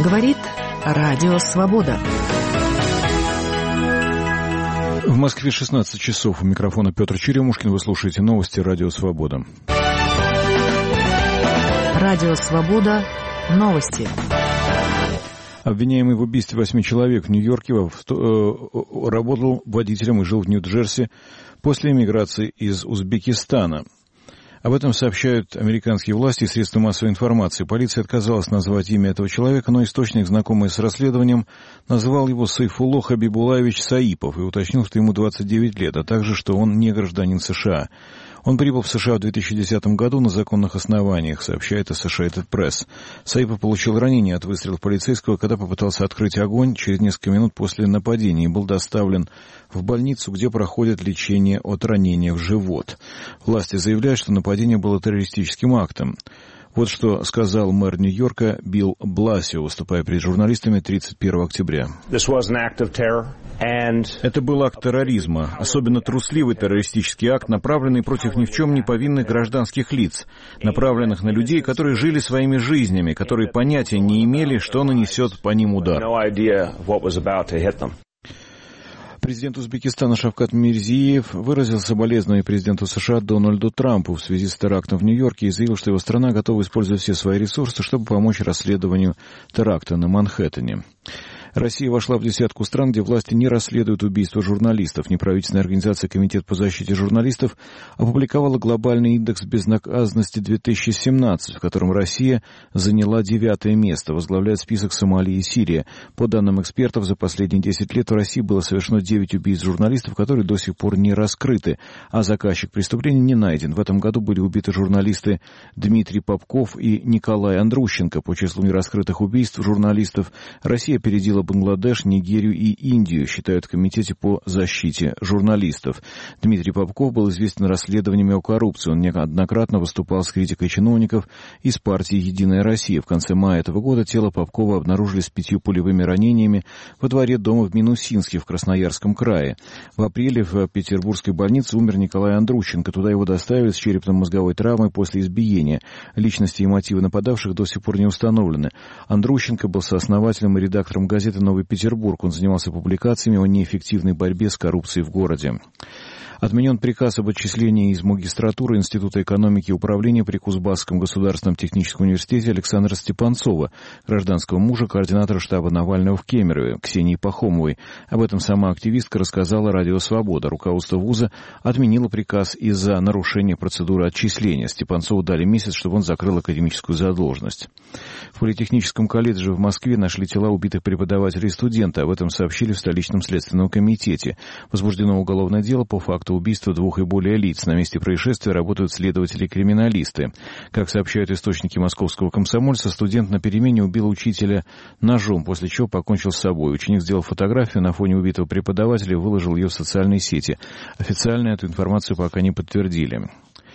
Говорит Радио Свобода. В Москве 16 часов. У микрофона Петр Черемушкин. Вы слушаете новости Радио Свобода. Радио Свобода. Новости. Обвиняемый в убийстве 8 человек в Нью-Йорке работал водителем и жил в Нью-Джерси после эмиграции из Узбекистана. Об этом сообщают американские власти и средства массовой информации. Полиция отказалась назвать имя этого человека, но источник, знакомый с расследованием, назвал его Сайфулло Хабибулаевич Саипов и уточнил, что ему 29 лет, а также, что он не гражданин США. Он прибыл в США в 2010 году на законных основаниях, сообщает Associated Press. Саипов получил ранение от выстрела полицейского, когда попытался открыть огонь через несколько минут после нападения и был доставлен в больницу, где проходит лечение от ранения в живот. Власти заявляют, что нападение было террористическим актом. Вот что сказал мэр Нью-Йорка Билл Бласио, выступая перед журналистами 31 октября. Это был акт терроризма, особенно трусливый террористический акт, направленный против ни в чем не повинных гражданских лиц, направленных на людей, которые жили своими жизнями, которые понятия не имели, что нанесет по ним удар. Президент Узбекистана Шавкат Мирзиев выразил соболезнования президенту США Дональду Трампу в связи с терактом в Нью-Йорке и заявил, что его страна готова использовать все свои ресурсы, чтобы помочь расследованию теракта на Манхэттене. Россия вошла в десятку стран, где власти не расследуют убийства журналистов. Неправительственная организация «Комитет по защите журналистов» опубликовала глобальный индекс безнаказанности 2017, в котором Россия заняла 9-е место, возглавляет список Сомали и Сирия. По данным экспертов, за последние 10 лет в России было совершено 9 убийств журналистов, которые до сих пор не раскрыты, а заказчик преступления не найден. В этом году были убиты журналисты Дмитрий Попков и Николай Андрущенко. По числу нераскрытых убийств журналистов Россия опередила Бангладеш, Нигерию и Индию, считают в Комитете по защите журналистов. Дмитрий Попков был известен расследованиями о коррупции. Он неоднократно выступал с критикой чиновников из партии «Единая Россия». В конце мая этого года тело Попкова обнаружили с 5 пулевыми ранениями во дворе дома в Минусинске в Красноярском крае. В апреле в петербургской больнице умер Николай Андрущенко. Туда его доставили с черепно-мозговой травмой после избиения. Личности и мотивы нападавших до сих пор не установлены. Андрущенко был сооснователем и редактором газеты «Новый Петербург». Он занимался публикациями о неэффективной борьбе с коррупцией в городе. Отменен приказ об отчислении из магистратуры Института экономики и управления при Кузбасском государственном техническом университете Александра Степанцова, гражданского мужа координатора штаба Навального в Кемерове, Ксении Пахомовой. Об этом сама активистка рассказала Радио Свобода. Руководство вуза отменило приказ из-за нарушения процедуры отчисления. Степанцову дали месяц, чтобы он закрыл академическую задолженность. В Политехническом колледже в Москве нашли тела убитых преподавателей и студента. Об этом сообщили в столичном следственном комитете. Возбуждено уголовное дело по факту убийства 2 и более лиц. На месте происшествия работают следователи-криминалисты. Как сообщают источники московского комсомольца, студент на перемене убил учителя ножом, после чего покончил с собой. Ученик сделал фотографию на фоне убитого преподавателя и выложил ее в социальные сети. Официально эту информацию пока не подтвердили.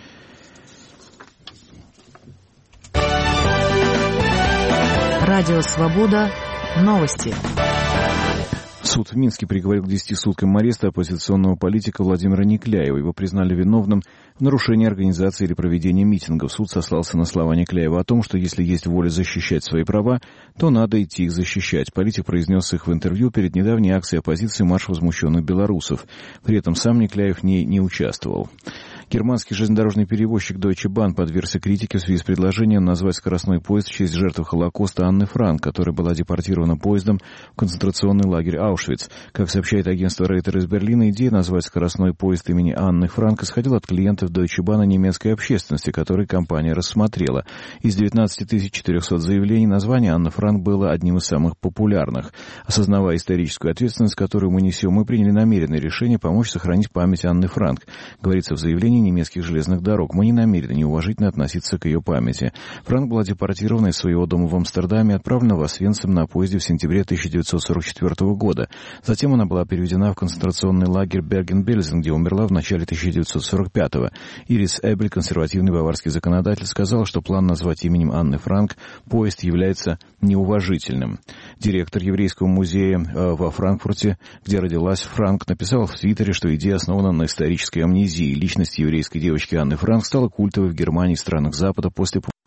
Радио Свобода. Новости. Суд в Минске приговорил к 10 суткам ареста оппозиционного политика Владимира Никляева. Его признали виновным в нарушении организации или проведения митингов. Суд сослался на слова Никляева о том, что если есть воля защищать свои права, то надо идти их защищать. Политик произнес их в интервью перед недавней акцией оппозиции «Марш возмущенных белорусов». При этом сам Никляев в ней не участвовал. Германский железнодорожный перевозчик Deutsche Bahn подвергся критике в связи с предложением назвать скоростной поезд в честь жертвы Холокоста Анны Франк, которая была депортирована поездом в концентрационный лагерь Аушвиц. Как сообщает агентство Рейтер из Берлина, идея назвать скоростной поезд имени Анны Франк исходила от клиентов Deutsche Bahn и немецкой общественности, которые компания рассмотрела. Из 19 400 заявлений название Анны Франк было одним из самых популярных. Осознавая историческую ответственность, которую мы несем, мы приняли намеренное решение помочь сохранить память Анны Франк, говорится в заявлении немецких железных дорог. Мы не намерены неуважительно относиться к ее памяти. Франк была депортирована из своего дома в Амстердаме и отправлена в Освенцим на поезде в сентябре 1944 года. Затем она была переведена в концентрационный лагерь Берген-Бельзен, где умерла в начале 1945-го. Ирис Эбель, консервативный баварский законодатель, сказал, что план назвать именем Анны Франк поезд является неуважительным. Директор еврейского музея во Франкфурте, где родилась Франк, написал в Твиттере, что идея основана на исторической амнезии. Личность еврейской девочки Анны Франк стала культовой в Германии и странах Запада после